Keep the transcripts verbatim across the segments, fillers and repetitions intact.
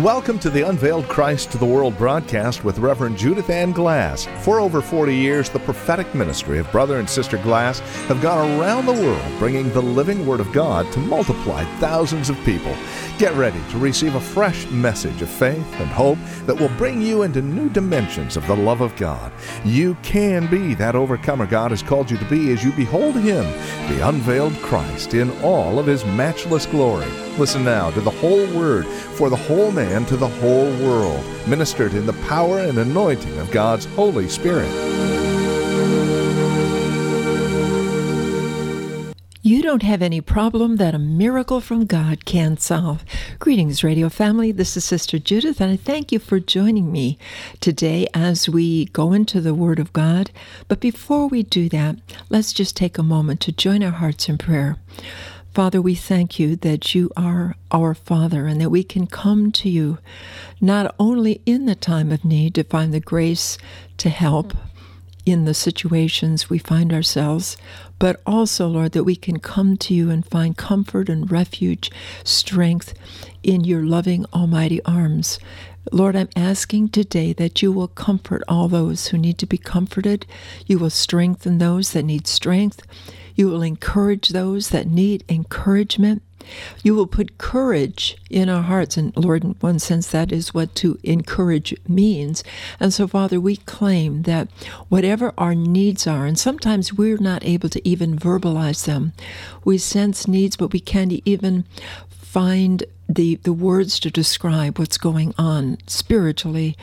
Welcome to the Unveiled Christ to the World broadcast with Reverend Judith Ann Glass. For over forty years, the prophetic ministry of Brother and Sister Glass have gone around the world bringing the living Word of God to multiply thousands of people. Get ready to receive a fresh message of faith and hope that will bring you into new dimensions of the love of God. You can be that overcomer God has called you to be as you behold Him, the unveiled Christ, in all of His matchless glory. Listen now to the whole Word for the whole man to the whole world, ministered in the power and anointing of God's Holy Spirit. You don't have any problem that a miracle from God can't solve. Greetings, radio family. This is Sister Judith, and I thank you for joining me today as we go into the Word of God. But before we do that, let's just take a moment to join our hearts in prayer. Father, we thank you that you are our Father and that we can come to you not only in the time of need to find the grace to help in the situations we find ourselves, but also, Lord, that we can come to you and find comfort and refuge, strength in your loving, almighty arms. Lord, I'm asking today that you will comfort all those who need to be comforted. You will strengthen those that need strength. You will encourage those that need encouragement. You will put courage in our hearts. And Lord, in one sense, that is what to encourage means. And so, Father, we claim that whatever our needs are, and sometimes we're not able to even verbalize them. We sense needs, but we can't even find the, the words to describe what's going on spiritually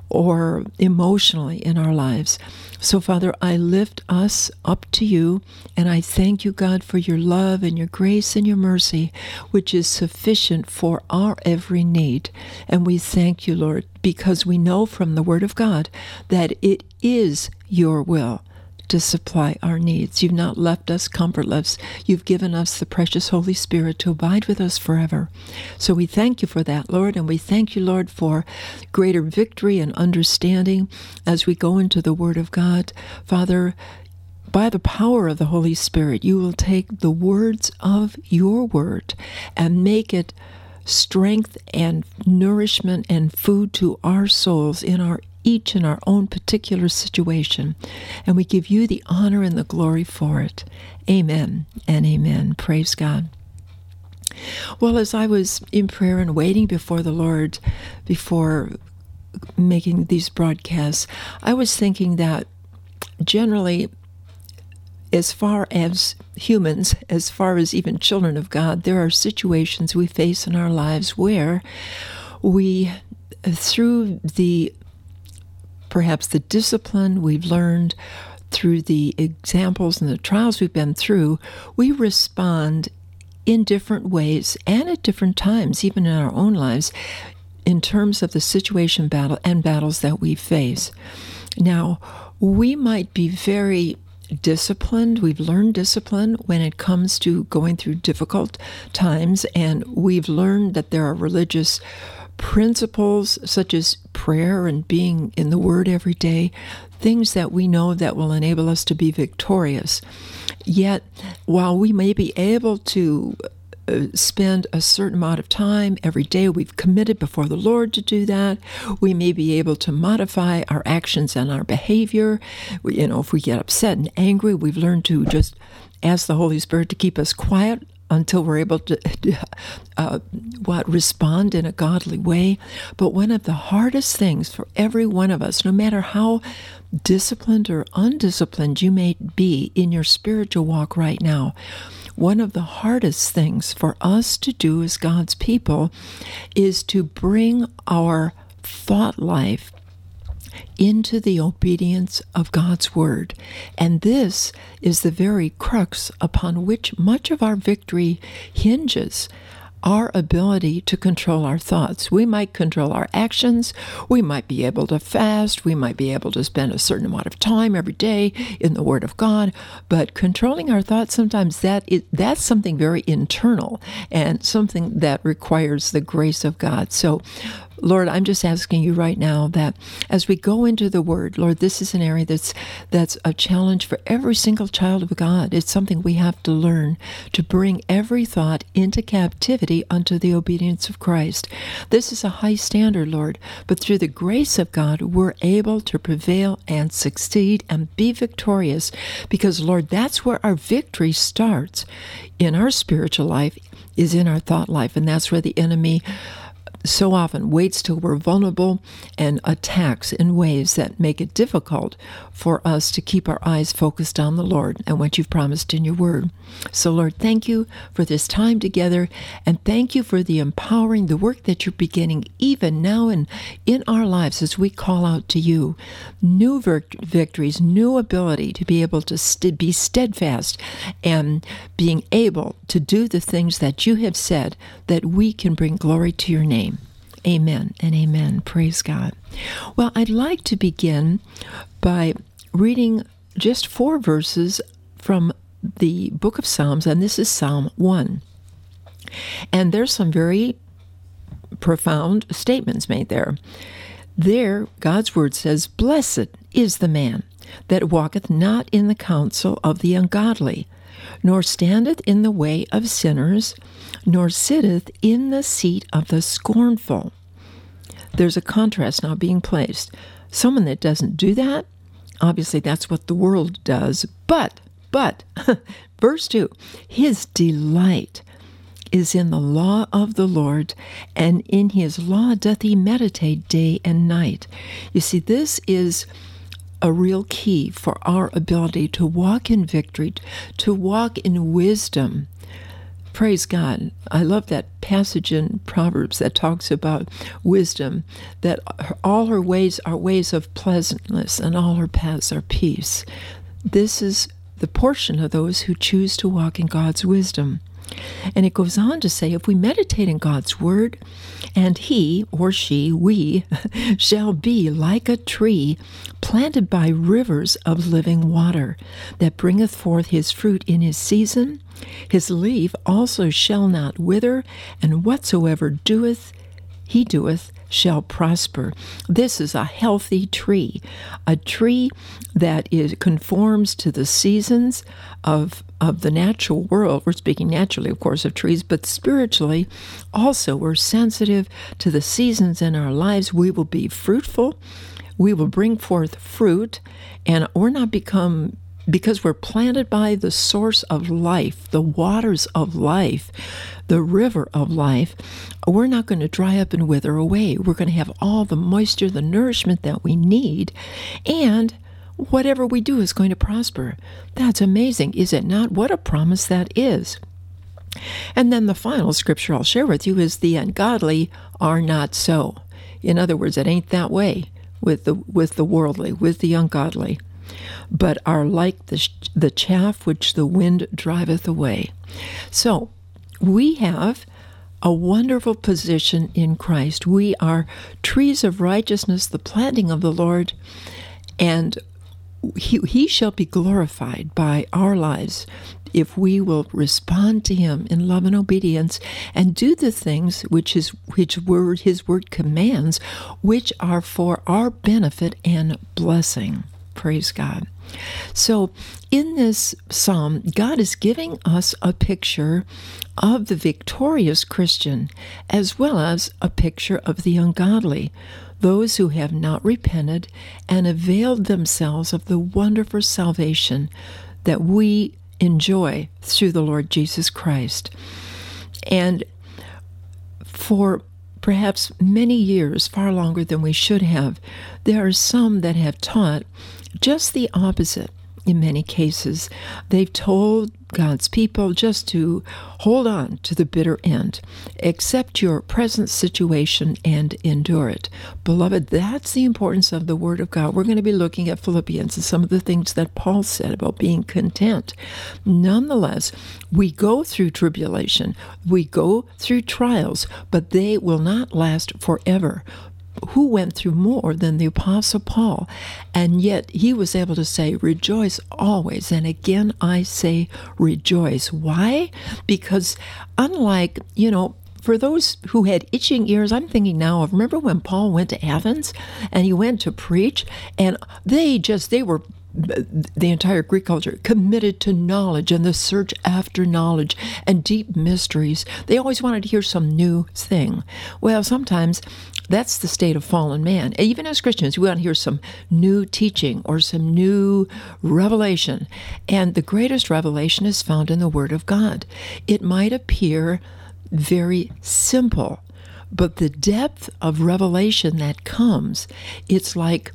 or emotionally in our lives. So, Father, I lift us up to you, and I thank you, God, for your love and your grace and your mercy, which is sufficient for our every need. And we thank you, Lord, because we know from the Word of God that it is your will to supply our needs. You've not left us comfortless. You've given us the precious Holy Spirit to abide with us forever. So we thank you for that, Lord, and we thank you, Lord, for greater victory and understanding as we go into the Word of God. Father, by the power of the Holy Spirit, you will take the words of your Word and make it strength and nourishment and food to our souls in our each in our own particular situation. And we give you the honor and the glory for it. Amen and amen. Praise God. Well, as I was in prayer and waiting before the Lord, before making these broadcasts, I was thinking that generally, as far as humans, as far as even children of God, there are situations we face in our lives where we, through the perhaps the discipline we've learned, through the examples and the trials we've been through, we respond in different ways and at different times, even in our own lives, in terms of the situation battle and battles that we face. Now, we might be very disciplined. We've learned discipline when it comes to going through difficult times, and we've learned that there are religious principles such as prayer and being in the Word every day, things that we know that will enable us to be victorious. Yet, while we may be able to uh, spend a certain amount of time every day, we've committed before the Lord to do that. We may be able to modify our actions and our behavior. We, you know, if we get upset and angry, we've learned to just ask the Holy Spirit to keep us quiet until we're able to uh, what respond in a godly way. But one of the hardest things for every one of us, no matter how disciplined or undisciplined you may be in your spiritual walk right now, one of the hardest things for us to do as God's people is to bring our thought life into the obedience of God's Word. And this is the very crux upon which much of our victory hinges. Our ability to control our thoughts. We might control our actions. We might be able to fast. We might be able to spend a certain amount of time every day in the Word of God. But controlling our thoughts, sometimes that is, that's something very internal and something that requires the grace of God. So Lord, I'm just asking you right now that as we go into the Word, Lord, this is an area that's that's a challenge for every single child of God. It's something we have to learn to bring every thought into captivity unto the obedience of Christ. This is a high standard, Lord, but through the grace of God, we're able to prevail and succeed and be victorious because, Lord, that's where our victory starts in our spiritual life, is in our thought life, and that's where the enemy so often waits till we're vulnerable and attacks in ways that make it difficult for us to keep our eyes focused on the Lord and what you've promised in your word. So, Lord, thank you for this time together, and thank you for the empowering, the work that you're beginning even now in, in our lives as we call out to you. New vict- victories, new ability to be able to st- be steadfast and being able to do the things that you have said that we can bring glory to your name. Amen and amen. Praise God. Well, I'd like to begin by reading just four verses from the book of Psalms, and this is Psalm one. And there's some very profound statements made there. There, God's word says, "Blessed is the man that walketh not in the counsel of the ungodly, nor standeth in the way of sinners, nor sitteth in the seat of the scornful." There's a contrast now being placed. Someone that doesn't do that, obviously that's what the world does, but, but, verse two, his delight is in the law of the Lord, and in his law doth he meditate day and night. You see, this is a real key for our ability to walk in victory, to walk in wisdom. Praise God. I love that passage in Proverbs that talks about wisdom, that all her ways are ways of pleasantness and all her paths are peace. This is the portion of those who choose to walk in God's wisdom. And it goes on to say, if we meditate in God's word, and he or she, we, shall be like a tree planted by rivers of living water, that bringeth forth his fruit in his season. His leaf also shall not wither, and whatsoever doeth he doeth shall prosper. This is a healthy tree, a tree that is conforms to the seasons of of the natural world. We're speaking naturally, of course, of trees, but spiritually also we're sensitive to the seasons in our lives. We will be fruitful. We will bring forth fruit, and we're not become because we're planted by the source of life, the waters of life, the river of life. We're not going to dry up and wither away. We're going to have all the moisture, the nourishment that we need, and whatever we do is going to prosper. That's amazing, is it not? What a promise that is. And then the final scripture I'll share with you is the ungodly are not so. In other words, it ain't that way with the with the worldly, with the ungodly, but are like the, the chaff which the wind driveth away. So we have a wonderful position in Christ. We are trees of righteousness, the planting of the Lord, and he, he shall be glorified by our lives if we will respond to him in love and obedience and do the things which his, which word, his word commands, which are for our benefit and blessing. Praise God. So in this psalm, God is giving us a picture of the victorious Christian as well as a picture of the ungodly, those who have not repented and availed themselves of the wonderful salvation that we enjoy through the Lord Jesus Christ. And for perhaps many years, far longer than we should have, there are some that have taught just the opposite in many cases. They've told God's people just to hold on to the bitter end, accept your present situation and endure it. Beloved, that's the importance of the Word of God. We're going to be looking at Philippians and some of the things that Paul said about being content. Nonetheless, we go through tribulation, we go through trials, but they will not last forever. Who went through more than the Apostle Paul? And yet he was able to say, rejoice always. And again, I say rejoice. Why? Because unlike, you know, for those who had itching ears, I'm thinking now of, remember when Paul went to Athens and he went to preach, and they just, they were, the entire Greek culture, committed to knowledge and the search after knowledge and deep mysteries. They always wanted to hear some new thing. Well, sometimes that's the state of fallen man. Even as Christians, we want to hear some new teaching or some new revelation. And the greatest revelation is found in the Word of God. It might appear very simple, but the depth of revelation that comes, it's like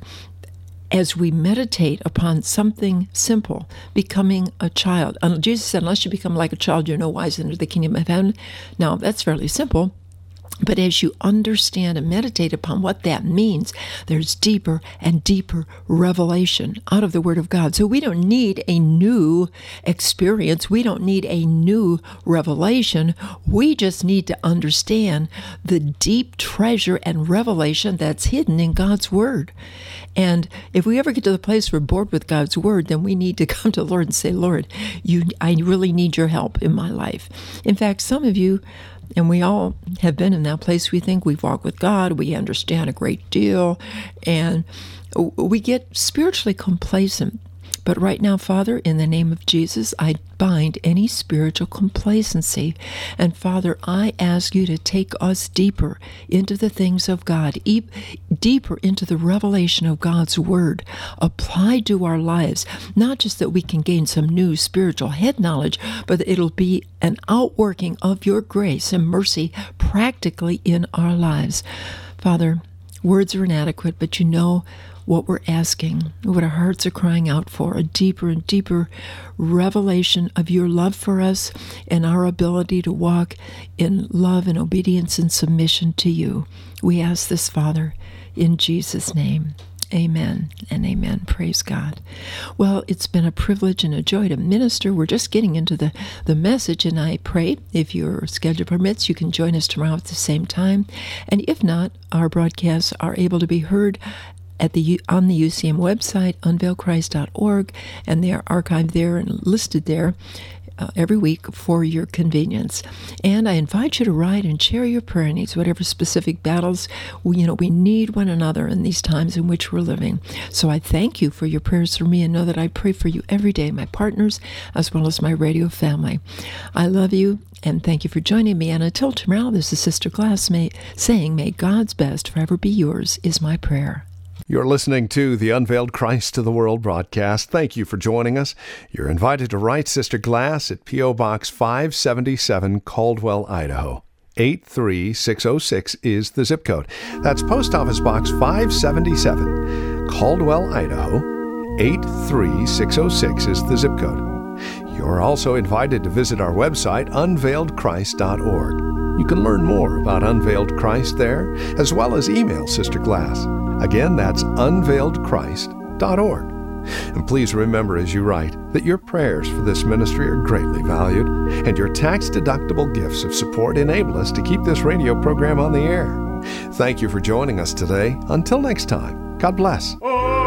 as we meditate upon something simple, becoming a child. And Jesus said, unless you become like a child, you're no wiser into the kingdom of heaven. Now, that's fairly simple. But as you understand and meditate upon what that means, there's deeper and deeper revelation out of the Word of God. So we don't need a new experience. We don't need a new revelation. We just need to understand the deep treasure and revelation that's hidden in God's Word. And if we ever get to the place we're bored with God's Word, then we need to come to the Lord and say, Lord, you, I really need your help in my life. In fact, some of you, and we all have been in that place, we think we've walked with God, we understand a great deal, and we get spiritually complacent. But right now, Father, in the name of Jesus, I bind any spiritual complacency. And Father, I ask you to take us deeper into the things of God, e- deeper into the revelation of God's Word, applied to our lives, not just that we can gain some new spiritual head knowledge, but that it'll be an outworking of your grace and mercy practically in our lives. Father, words are inadequate, but you know what we're asking, what our hearts are crying out for, a deeper and deeper revelation of your love for us and our ability to walk in love and obedience and submission to you. We ask this, Father, in Jesus' name. Amen and amen. Praise God. Well, it's been a privilege and a joy to minister. We're just getting into the, the message, and I pray if your schedule permits, you can join us tomorrow at the same time. And if not, our broadcasts are able to be heard at the on the U C M website, unveil christ dot org, and they are archived there and listed there uh, every week for your convenience. And I invite you to write and share your prayer needs, whatever specific battles. We, you know, we need one another in these times in which we're living. So I thank you for your prayers for me, and know that I pray for you every day, my partners, as well as my radio family. I love you, and thank you for joining me. And until tomorrow, this is Sister Glass may, saying, may God's best forever be yours, is my prayer. You're listening to the Unveiled Christ to the World broadcast. Thank you for joining us. You're invited to write Sister Glass at P O. Box five seventy-seven, Caldwell, Idaho. eight three six oh six is the zip code. That's Post Office Box five seventy-seven, Caldwell, Idaho. eight three six oh six is the zip code. You're also invited to visit our website, unveiled christ dot org. You can learn more about Unveiled Christ there, as well as email Sister Glass. Again, that's unveiled christ dot org. And please remember as you write that your prayers for this ministry are greatly valued, and your tax-deductible gifts of support enable us to keep this radio program on the air. Thank you for joining us today. Until next time, God bless.